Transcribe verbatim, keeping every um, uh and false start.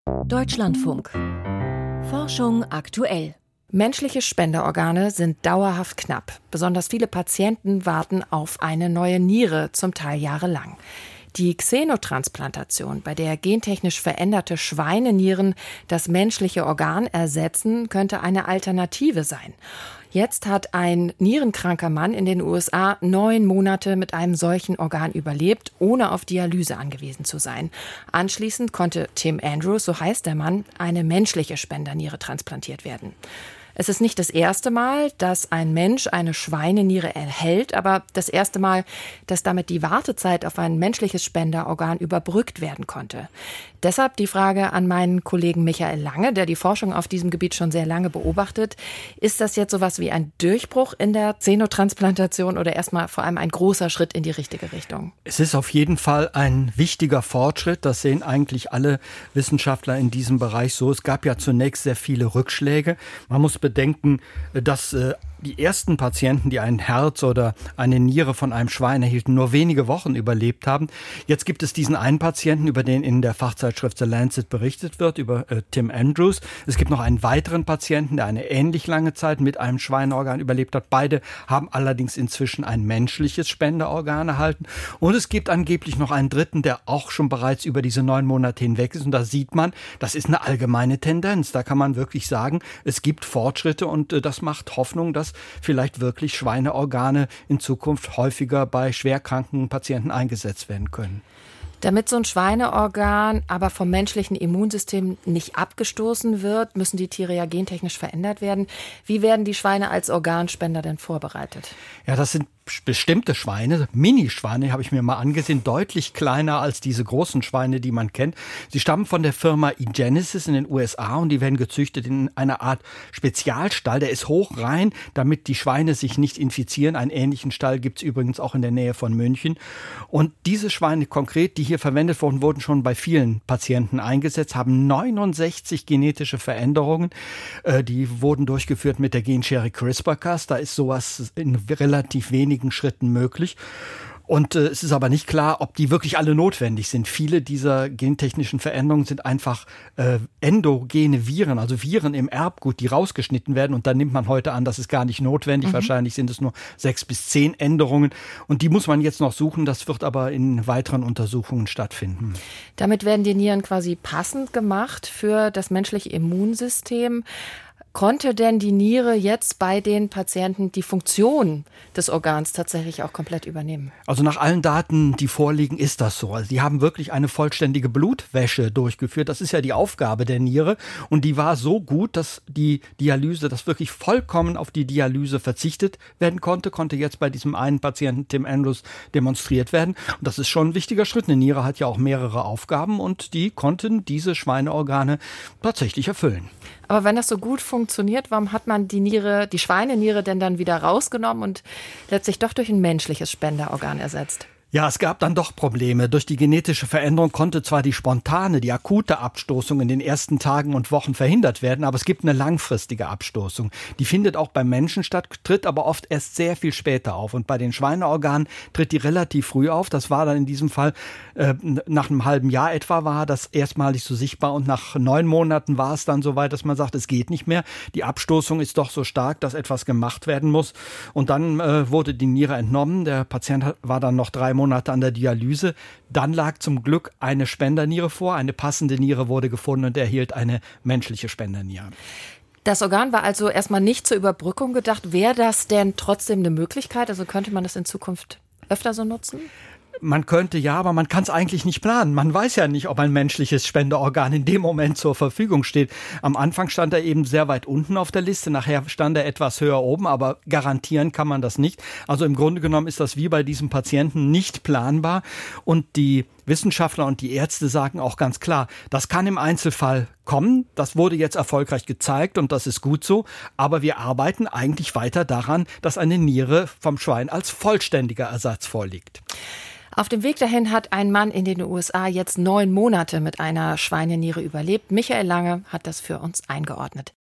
Deutschlandfunk. Forschung aktuell. Menschliche Spenderorgane sind dauerhaft knapp. Besonders viele Patienten warten auf eine neue Niere, zum Teil jahrelang. Die Xenotransplantation, bei der gentechnisch veränderte Schweinenieren das menschliche Organ ersetzen, könnte eine Alternative sein. Jetzt hat ein nierenkranker Mann in den U S A neun Monate mit einem solchen Organ überlebt, ohne auf Dialyse angewiesen zu sein. Anschließend konnte Tim Andrews, so heißt der Mann, eine menschliche Spenderniere transplantiert werden. Es ist nicht das erste Mal, dass ein Mensch eine Schweineniere erhält, aber das erste Mal, dass damit die Wartezeit auf ein menschliches Spenderorgan überbrückt werden konnte. Deshalb die Frage an meinen Kollegen Michael Lange, der die Forschung auf diesem Gebiet schon sehr lange beobachtet. Ist das jetzt sowas wie ein Durchbruch in der Xenotransplantation oder erstmal vor allem ein großer Schritt in die richtige Richtung? Es ist auf jeden Fall ein wichtiger Fortschritt. Das sehen eigentlich alle Wissenschaftler in diesem Bereich so. Es gab ja zunächst sehr viele Rückschläge. Man muss bedenken, dass äh, die ersten Patienten, die ein Herz oder eine Niere von einem Schwein erhielten, nur wenige Wochen überlebt haben. Jetzt gibt es diesen einen Patienten, über den in der Fachzeitschrift The Lancet berichtet wird, über äh, Tim Andrews. Es gibt noch einen weiteren Patienten, der eine ähnlich lange Zeit mit einem Schweineorgan überlebt hat. Beide haben allerdings inzwischen ein menschliches Spenderorgan erhalten. Und es gibt angeblich noch einen dritten, der auch schon bereits über diese neun Monate hinweg ist. Und da sieht man, das ist eine allgemeine Tendenz. Da kann man wirklich sagen, es gibt Fortschritte und äh, das macht Hoffnung, dass vielleicht wirklich Schweineorgane in Zukunft häufiger bei schwerkranken Patienten eingesetzt werden können. Damit so ein Schweineorgan aber vom menschlichen Immunsystem nicht abgestoßen wird, müssen die Tiere ja gentechnisch verändert werden. Wie werden die Schweine als Organspender denn vorbereitet? Ja, das sind bestimmte Schweine, Minischweine, habe ich mir mal angesehen, deutlich kleiner als diese großen Schweine, die man kennt. Sie stammen von der Firma eGenesis in den U S A und die werden gezüchtet in einer Art Spezialstall. Der ist hochrein, damit die Schweine sich nicht infizieren. Einen ähnlichen Stall gibt es übrigens auch in der Nähe von München. Und diese Schweine konkret, die hier verwendet wurden, wurden schon bei vielen Patienten eingesetzt, haben neunundsechzig genetische Veränderungen. Äh, die wurden durchgeführt mit der Genschere CRISPR-Cas. Da ist sowas in relativ wenigen Schritten möglich. Und äh, es ist aber nicht klar, ob die wirklich alle notwendig sind. Viele dieser gentechnischen Veränderungen sind einfach äh, endogene Viren, also Viren im Erbgut, die rausgeschnitten werden. Und dann nimmt man heute an, das ist gar nicht notwendig. Mhm. Wahrscheinlich sind es nur sechs bis zehn Änderungen. Und die muss man jetzt noch suchen. Das wird aber in weiteren Untersuchungen stattfinden. Damit werden die Nieren quasi passend gemacht für das menschliche Immunsystem. Konnte denn die Niere jetzt bei den Patienten die Funktion des Organs tatsächlich auch komplett übernehmen? Also nach allen Daten, die vorliegen, ist das so. Also die haben wirklich eine vollständige Blutwäsche durchgeführt. Das ist ja die Aufgabe der Niere. Und die war so gut, dass die Dialyse, dass wirklich vollkommen auf die Dialyse verzichtet werden konnte, konnte jetzt bei diesem einen Patienten, Tim Andrews, demonstriert werden. Und das ist schon ein wichtiger Schritt. Eine Niere hat ja auch mehrere Aufgaben und die konnten diese Schweineorgane tatsächlich erfüllen. Aber wenn das so gut funktioniert, warum hat man die Niere, die Schweineniere denn dann wieder rausgenommen und letztlich doch durch ein menschliches Spenderorgan ersetzt? Ja, es gab dann doch Probleme. Durch die genetische Veränderung konnte zwar die spontane, die akute Abstoßung in den ersten Tagen und Wochen verhindert werden, aber es gibt eine langfristige Abstoßung. Die findet auch beim Menschen statt, tritt aber oft erst sehr viel später auf. Und bei den Schweineorganen tritt die relativ früh auf. Das war dann in diesem Fall, äh, nach einem halben Jahr etwa war das erstmalig so sichtbar und nach neun Monaten war es dann so weit, dass man sagt, es geht nicht mehr. Die Abstoßung ist doch so stark, dass etwas gemacht werden muss. Und dann äh, wurde die Niere entnommen. Der Patient war dann noch drei Monate an der Dialyse. Dann lag zum Glück eine Spenderniere vor. Eine passende Niere wurde gefunden und erhielt eine menschliche Spenderniere. Das Organ war also erstmal nicht zur Überbrückung gedacht. Wäre das denn trotzdem eine Möglichkeit? Also könnte man das in Zukunft öfter so nutzen? Man könnte ja, aber man kann es eigentlich nicht planen. Man weiß ja nicht, ob ein menschliches Spenderorgan in dem Moment zur Verfügung steht. Am Anfang stand er eben sehr weit unten auf der Liste, nachher stand er etwas höher oben, aber garantieren kann man das nicht. Also im Grunde genommen ist das wie bei diesem Patienten nicht planbar. Und die Wissenschaftler und die Ärzte sagen auch ganz klar, das kann im Einzelfall kommen. Das wurde jetzt erfolgreich gezeigt und das ist gut so. Aber wir arbeiten eigentlich weiter daran, dass eine Niere vom Schwein als vollständiger Ersatz vorliegt. Auf dem Weg dahin hat ein Mann in den U S A jetzt neun Monate mit einer Schweineniere überlebt. Michael Lange hat das für uns eingeordnet.